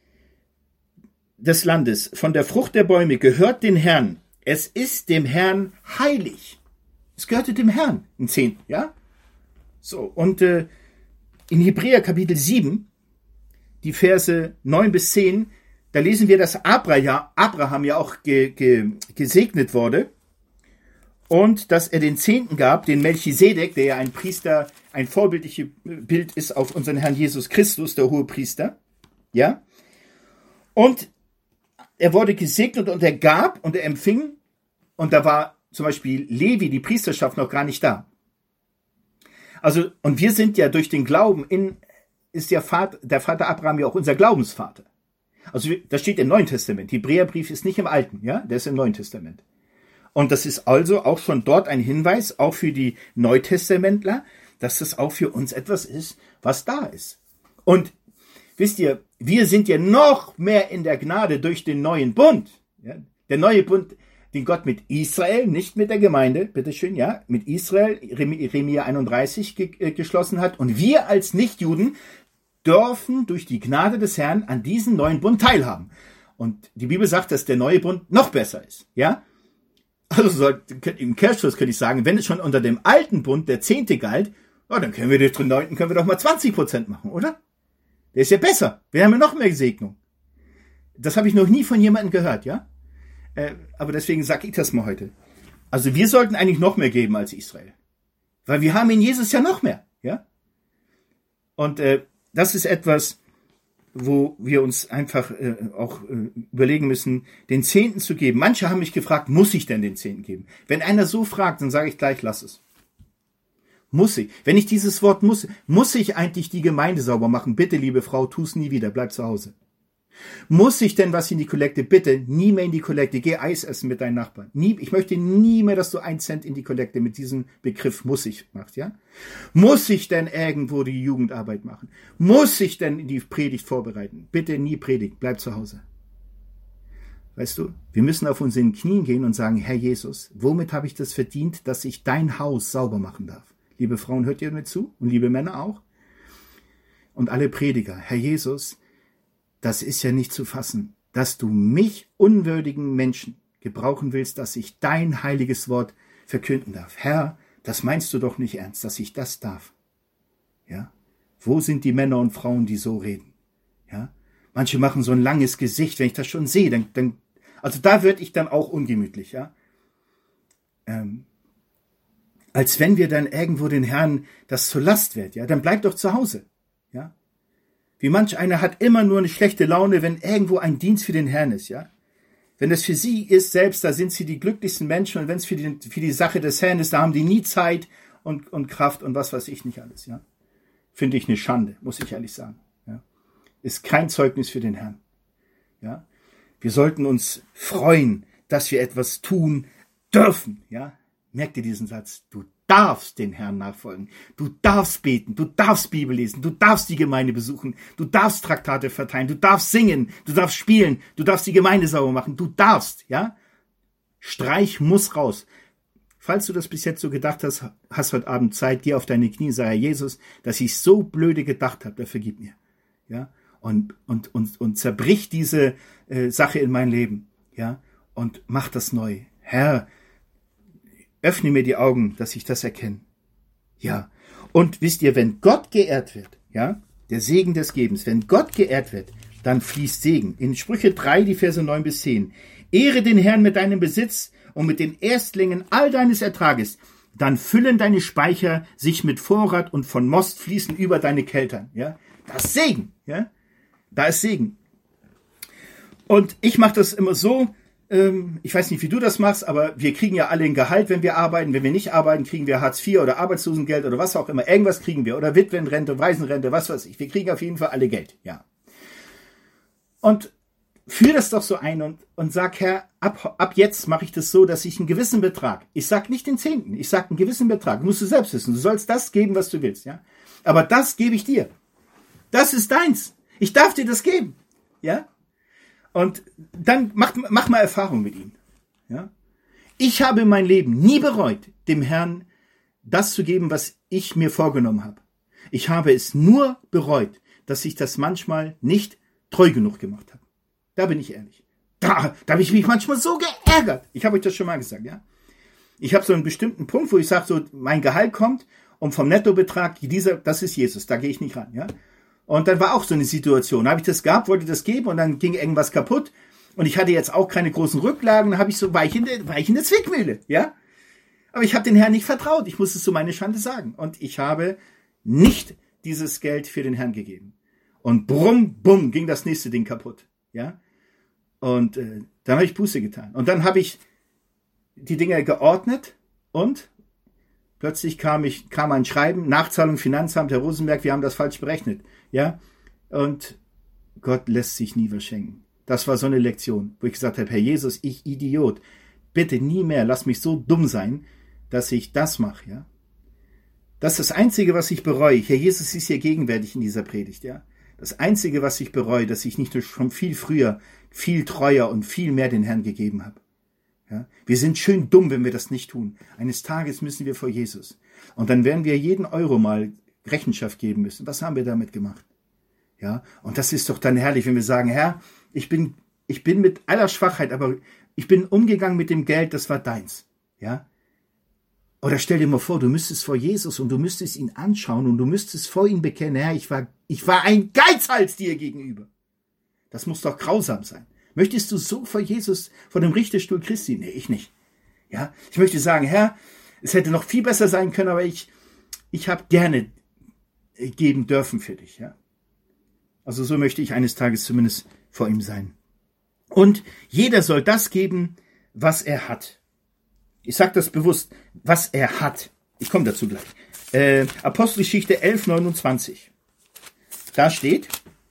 von der Frucht der Bäume gehört den Herrn. Es ist dem Herrn heilig. Es gehörte dem Herrn, ein Zehnten, ja? So, und in Hebräer Kapitel 7, die Verse 9 bis 10, da lesen wir, dass Abraham ja auch gesegnet wurde und dass er den Zehnten gab, den Melchisedek, der ja ein Priester, ein vorbildliches Bild ist auf unseren Herrn Jesus Christus, der Hohepriester, ja? Und er wurde gesegnet und er gab und er empfing. Und da war zum Beispiel Levi, die Priesterschaft, noch gar nicht da. Also, und wir sind ja durch den Glauben ist der Vater Abraham ja auch unser Glaubensvater. Also, das steht im Neuen Testament. Hebräerbrief ist nicht im Alten, ja? Der ist im Neuen Testament. Und das ist also auch schon dort ein Hinweis, auch für die Neutestamentler, dass das auch für uns etwas ist, was da ist. Und wisst ihr, wir sind ja noch mehr in der Gnade durch den neuen Bund. Ja? Der neue Bund, den Gott mit Israel, nicht mit der Gemeinde, bitteschön, ja, mit Israel, Jeremia 31 geschlossen hat. Und wir als Nichtjuden dürfen durch die Gnade des Herrn an diesem neuen Bund teilhaben. Und die Bibel sagt, dass der neue Bund noch besser ist, ja. Also im Kehrschluss könnte ich sagen, wenn es schon unter dem alten Bund der 10. galt, ja, dann können wir durch den 9. doch mal 20% machen, oder? Der ist ja besser. Wir haben ja noch mehr Segnung. Das habe ich noch nie von jemandem gehört, ja? Aber deswegen sage ich das mal heute. Also wir sollten eigentlich noch mehr geben als Israel. Weil wir haben in Jesus ja noch mehr, ja? Und das ist etwas, wo wir uns einfach auch überlegen müssen, den 10. zu geben. Manche haben mich gefragt, muss ich denn den 10. geben? Wenn einer so fragt, dann sage ich gleich, lass es. Muss ich? Wenn ich dieses Wort muss ich eigentlich die Gemeinde sauber machen? Bitte, liebe Frau, tu es nie wieder, bleib zu Hause. Muss ich denn was in die Kollekte? Bitte, nie mehr in die Kollekte. Geh Eis essen mit deinen Nachbarn. Ich möchte nie mehr, dass du 1 Cent in die Kollekte mit diesem Begriff muss ich machst, ja? Muss ich denn irgendwo die Jugendarbeit machen? Muss ich denn die Predigt vorbereiten? Bitte nie predigen. Bleib zu Hause. Weißt du, wir müssen auf unseren Knien gehen und sagen, Herr Jesus, womit habe ich das verdient, dass ich dein Haus sauber machen darf? Liebe Frauen, hört ihr mir zu? Und liebe Männer auch? Und alle Prediger, Herr Jesus, das ist ja nicht zu fassen, dass du mich, unwürdigen Menschen, gebrauchen willst, dass ich dein heiliges Wort verkünden darf. Herr, das meinst du doch nicht ernst, dass ich das darf. Ja? Wo sind die Männer und Frauen, die so reden? Ja? Manche machen so ein langes Gesicht, wenn ich das schon sehe, dann also da werde ich dann auch ungemütlich, ja. Als wenn wir dann irgendwo den Herrn das zur Last wird, ja, dann bleib doch zu Hause, ja. Wie manch einer hat immer nur eine schlechte Laune, wenn irgendwo ein Dienst für den Herrn ist, ja. Wenn das für sie ist selbst, da sind sie die glücklichsten Menschen, und wenn es für die Sache des Herrn ist, da haben die nie Zeit und Kraft und was weiß ich nicht alles, ja. Finde ich eine Schande, muss ich ehrlich sagen, ja. Ist kein Zeugnis für den Herrn, ja. Wir sollten uns freuen, dass wir etwas tun dürfen, ja. Merkt ihr diesen Satz? Du darfst den Herrn nachfolgen. Du darfst beten. Du darfst Bibel lesen. Du darfst die Gemeinde besuchen. Du darfst Traktate verteilen. Du darfst singen. Du darfst spielen. Du darfst die Gemeinde sauber machen. Du darfst, ja? Streich muss raus. Falls du das bis jetzt so gedacht hast heute Abend Zeit, geh auf deine Knie, sag, Herr Jesus, dass ich so blöde gedacht habe, da vergib mir, ja? Und zerbrich diese Sache in mein Leben, ja? Und mach das neu. Herr, öffne mir die Augen, dass ich das erkenne. Ja. Und wisst ihr, wenn Gott geehrt wird, ja, der Segen des Gebens, wenn Gott geehrt wird, dann fließt Segen. In Sprüche 3, die Verse 9 bis 10. Ehre den Herrn mit deinem Besitz und mit den Erstlingen all deines Ertrages. Dann füllen deine Speicher sich mit Vorrat und von Most fließen über deine Keltern. Ja. Das ist Segen. Ja. Da ist Segen. Und ich mache das immer so, ich weiß nicht, wie du das machst, aber wir kriegen ja alle ein Gehalt, wenn wir arbeiten. Wenn wir nicht arbeiten, kriegen wir Hartz IV oder Arbeitslosengeld oder was auch immer. Irgendwas kriegen wir. Oder Witwenrente, Waisenrente, was weiß ich. Wir kriegen auf jeden Fall alle Geld, ja. Und führ das doch so ein und sag, Herr, ab jetzt mache ich das so, dass ich einen gewissen Betrag, ich sag nicht den 10., ich sag einen gewissen Betrag, musst du selbst wissen. Du sollst das geben, was du willst, ja. Aber das gebe ich dir. Das ist deins. Ich darf dir das geben, ja. Und dann mach mal Erfahrung mit ihm. Ja? Ich habe in meinem Leben nie bereut, dem Herrn das zu geben, was ich mir vorgenommen habe. Ich habe es nur bereut, dass ich das manchmal nicht treu genug gemacht habe. Da bin ich ehrlich. Da habe ich mich manchmal so geärgert. Ich habe euch das schon mal gesagt, ja. Ich habe so einen bestimmten Punkt, wo ich sage, so mein Gehalt kommt und vom Nettobetrag, das ist Jesus, da gehe ich nicht ran, ja. Und dann war auch so eine Situation, da habe ich das gehabt, wollte das geben und dann ging irgendwas kaputt und ich hatte jetzt auch keine großen Rücklagen, dann habe ich so war ich in der Zwickmühle, ja. Aber ich habe den Herrn nicht vertraut, ich muss es zu meiner Schande sagen. Und ich habe nicht dieses Geld für den Herrn gegeben. Und brumm, bumm, ging das nächste Ding kaputt, ja. Und dann habe ich Buße getan. Und dann habe ich die Dinge geordnet und plötzlich kam ein Schreiben, Nachzahlung Finanzamt, Herr Rosenberg, wir haben das falsch berechnet. Ja, und Gott lässt sich nie verschenken. Das war so eine Lektion, wo ich gesagt habe, Herr Jesus, ich Idiot, bitte nie mehr, lass mich so dumm sein, dass ich das mache. Ja, das ist das Einzige, was ich bereue. Herr Jesus ist hier gegenwärtig in dieser Predigt. Ja, das Einzige, was ich bereue, dass ich nicht nur schon viel früher, viel treuer und viel mehr den Herrn gegeben habe. Ja, wir sind schön dumm, wenn wir das nicht tun. Eines Tages müssen wir vor Jesus. Und dann werden wir jeden Euro mal Rechenschaft geben müssen. Was haben wir damit gemacht? Ja, und das ist doch dann herrlich, wenn wir sagen, Herr, ich bin mit aller Schwachheit, aber ich bin umgegangen mit dem Geld, das war deins. Ja? Oder stell dir mal vor, du müsstest vor Jesus und du müsstest ihn anschauen und du müsstest vor ihm bekennen, Herr, ich war ein Geizhals dir gegenüber. Das muss doch grausam sein. Möchtest du so vor Jesus, vor dem Richterstuhl Christi? Nee, ich nicht. Ja, ich möchte sagen, Herr, es hätte noch viel besser sein können, aber ich habe gerne geben dürfen für dich. Ja, also so möchte ich eines Tages zumindest vor ihm sein. Und jeder soll das geben, was er hat. Ich sage das bewusst, was er hat. Ich komme dazu gleich. Apostelgeschichte 11,29. Da steht: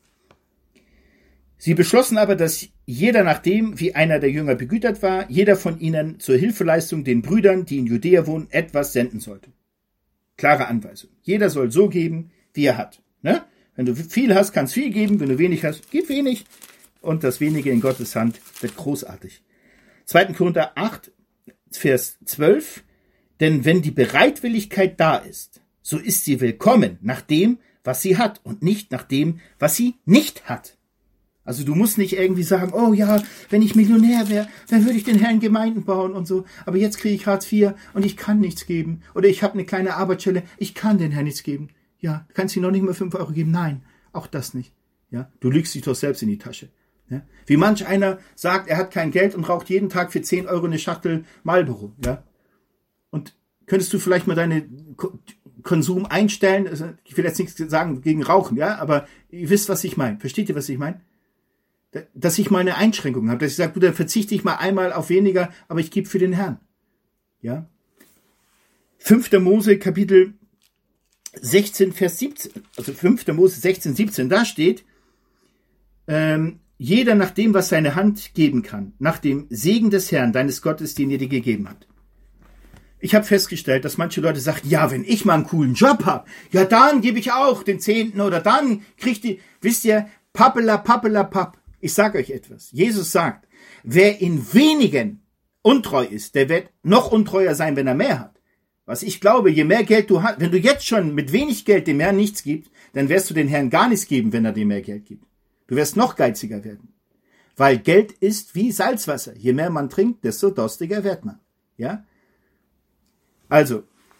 Sie beschlossen aber, dass jeder nachdem, wie einer der Jünger begütert war, jeder von ihnen zur Hilfeleistung den Brüdern, die in Judäa wohnen, etwas senden sollte. Klare Anweisung. Jeder soll so geben, wie er hat. Ne? Wenn du viel hast, kannst viel geben. Wenn du wenig hast, gib wenig. Und das Wenige in Gottes Hand wird großartig. 2. Korinther 8, Vers 12. Denn wenn die Bereitwilligkeit da ist, so ist sie willkommen nach dem, was sie hat und nicht nach dem, was sie nicht hat. Also du musst nicht irgendwie sagen, oh ja, wenn ich Millionär wäre, dann würde ich den Herrn Gemeinden bauen und so. Aber jetzt kriege ich Hartz IV und ich kann nichts geben. Oder ich habe eine kleine Arbeitsstelle, ich kann den Herrn nichts geben. Ja, kannst du ihm noch nicht mal 5 Euro geben? Nein, auch das nicht. Ja, du lügst dich doch selbst in die Tasche. Ja? Wie manch einer sagt, er hat kein Geld und raucht jeden Tag für 10 Euro eine Schachtel Marlboro. Ja? Und könntest du vielleicht mal deinen Konsum einstellen? Also, ich will jetzt nichts sagen gegen Rauchen, ja, aber ihr wisst, was ich meine. Versteht ihr, was ich meine? Dass ich mal eine Einschränkung habe, dass ich sage, gut, dann verzichte ich mal einmal auf weniger, aber ich gebe für den Herrn. Ja? 5. Mose, Kapitel 16, Vers 17, also 5. Mose 16, 17, da steht, jeder nach dem, was seine Hand geben kann, nach dem Segen des Herrn, deines Gottes, den er dir gegeben hat. Ich habe festgestellt, dass manche Leute sagen, ja, wenn ich mal einen coolen Job habe, ja, dann gebe ich auch den 10. oder dann kriegt die, wisst ihr, pappela, papp. Ich sage euch etwas. Jesus sagt, wer in wenigen untreu ist, der wird noch untreuer sein, wenn er mehr hat. Was ich glaube, je mehr Geld du hast, wenn du jetzt schon mit wenig Geld dem Herrn nichts gibst, dann wirst du den Herrn gar nichts geben, wenn er dir mehr Geld gibt. Du wirst noch geiziger werden. Weil Geld ist wie Salzwasser. Je mehr man trinkt, desto durstiger wird man. Ja? Also,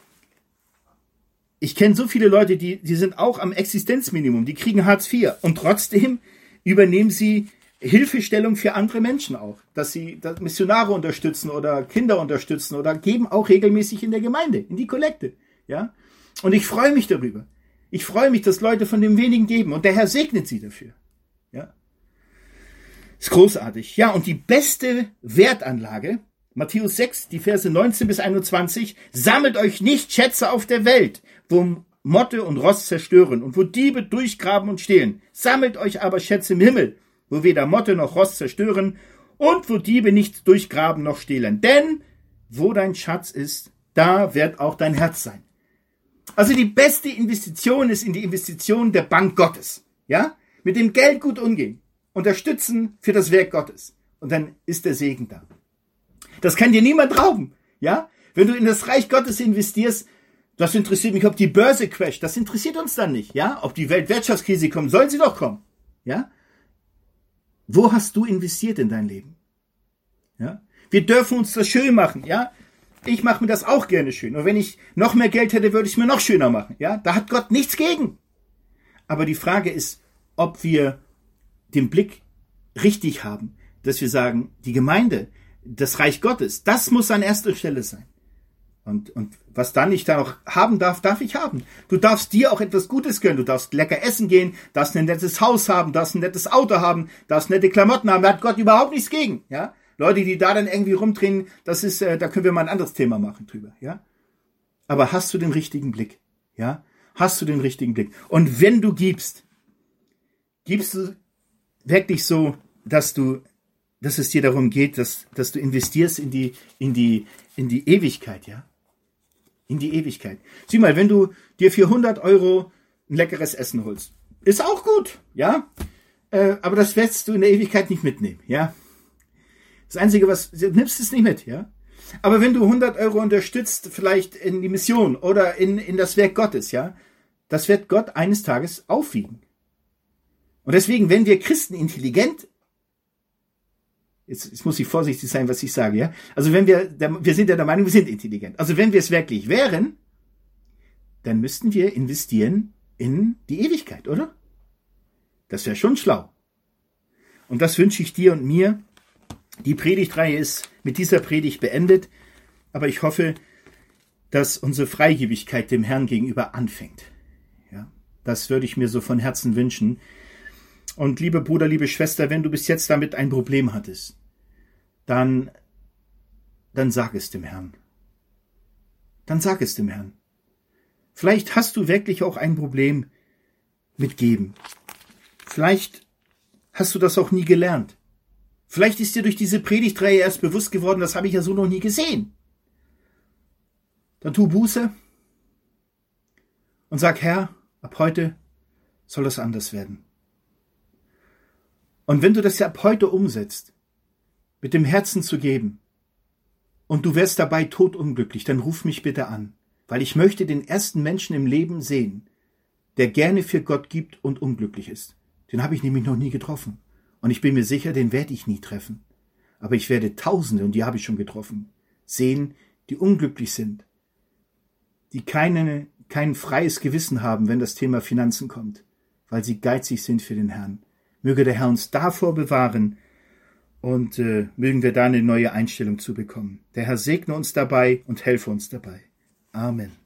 ich kenne so viele Leute, die sind auch am Existenzminimum, die kriegen Hartz IV und trotzdem übernehmen sie Hilfestellung für andere Menschen auch, dass sie Missionare unterstützen oder Kinder unterstützen oder geben auch regelmäßig in der Gemeinde, in die Kollekte. Ja? Und ich freue mich darüber. Ich freue mich, dass Leute von dem wenigen geben und der Herr segnet sie dafür. Ja? Ist großartig. Ja, und die beste Wertanlage, Matthäus 6, die Verse 19 bis 21, sammelt euch nicht Schätze auf der Welt, wo Motte und Rost zerstören und wo Diebe durchgraben und stehlen. Sammelt euch aber Schätze im Himmel, wo weder Motte noch Rost zerstören und wo Diebe nicht durchgraben noch stehlen. Denn wo dein Schatz ist, da wird auch dein Herz sein. Also die beste Investition ist in die Investition der Bank Gottes. Ja? Mit dem Geld gut umgehen. Unterstützen für das Werk Gottes. Und dann ist der Segen da. Das kann dir niemand rauben. Ja? Wenn du in das Reich Gottes investierst, das interessiert mich, ob die Börse crasht. Das interessiert uns dann nicht. Ja? Ob die Weltwirtschaftskrise kommt, soll sie doch kommen. Ja? Wo hast du investiert in dein Leben? Ja? Wir dürfen uns das schön machen. Ja? Ich mache mir das auch gerne schön. Und wenn ich noch mehr Geld hätte, würde ich es mir noch schöner machen. Ja? Da hat Gott nichts gegen. Aber die Frage ist, ob wir den Blick richtig haben, dass wir sagen, die Gemeinde, das Reich Gottes, das muss an erster Stelle sein. Und was dann ich da noch haben darf, darf ich haben. Du darfst dir auch etwas Gutes gönnen. Du darfst lecker essen gehen, darfst ein nettes Haus haben, darfst ein nettes Auto haben, darfst nette Klamotten haben. Da hat Gott überhaupt nichts gegen. Ja? Leute, die da dann irgendwie rumdrehen, da können wir mal ein anderes Thema machen drüber. Ja? Aber hast du den richtigen Blick? Ja? Hast du den richtigen Blick? Und wenn du gibst du wirklich so, dass es dir darum geht, dass du investierst in die Ewigkeit, ja? In die Ewigkeit. Sieh mal, wenn du dir für 100 € ein leckeres Essen holst, ist auch gut, ja? Aber das wirst du in der Ewigkeit nicht mitnehmen, ja? Das Einzige, du nimmst es nicht mit, ja? Aber wenn du 100 € unterstützt, vielleicht in die Mission oder in das Werk Gottes, ja? Das wird Gott eines Tages aufwiegen. Und deswegen, wenn wir Christen intelligent, jetzt muss ich vorsichtig sein, was ich sage, ja? Also wir sind ja der Meinung, wir sind intelligent. Also wenn wir es wirklich wären, dann müssten wir investieren in die Ewigkeit, oder? Das wäre schon schlau. Und das wünsche ich dir und mir. Die Predigtreihe ist mit dieser Predigt beendet, aber ich hoffe, dass unsere Freigebigkeit dem Herrn gegenüber anfängt. Ja? Das würde ich mir so von Herzen wünschen. Und lieber Bruder, liebe Schwester, wenn du bis jetzt damit ein Problem hattest, dann sag es dem Herrn. Dann sag es dem Herrn. Vielleicht hast du wirklich auch ein Problem mit Geben. Vielleicht hast du das auch nie gelernt. Vielleicht ist dir durch diese Predigtreihe erst bewusst geworden, das habe ich ja so noch nie gesehen. Dann tu Buße und sag, Herr, ab heute soll das anders werden. Und wenn du das ja ab heute umsetzt, mit dem Herzen zu geben, und du wärst dabei todunglücklich, dann ruf mich bitte an, weil ich möchte den ersten Menschen im Leben sehen, der gerne für Gott gibt und unglücklich ist. Den habe ich nämlich noch nie getroffen. Und ich bin mir sicher, den werde ich nie treffen. Aber ich werde Tausende, und die habe ich schon getroffen, sehen, die unglücklich sind, die kein freies Gewissen haben, wenn das Thema Finanzen kommt, weil sie geizig sind für den Herrn. Möge der Herr uns davor bewahren und mögen wir da eine neue Einstellung zu bekommen. Der Herr segne uns dabei und helfe uns dabei. Amen.